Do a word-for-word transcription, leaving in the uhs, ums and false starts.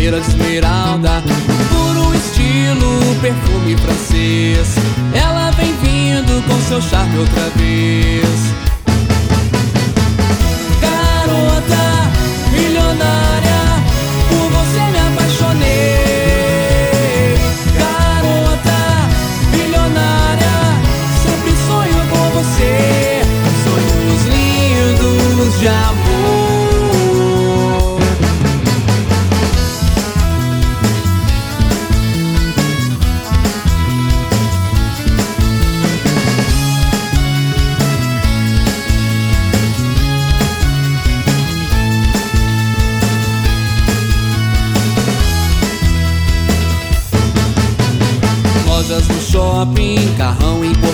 pulseira de esmeralda, puro estilo, perfume francês. Ela vem vindo com seu charme outra vez. Garota milionária, por você me apaixonei. Garota milionária, sempre sonho com você. Sonhos lindos de amor. Lojas no shopping, carrão importado,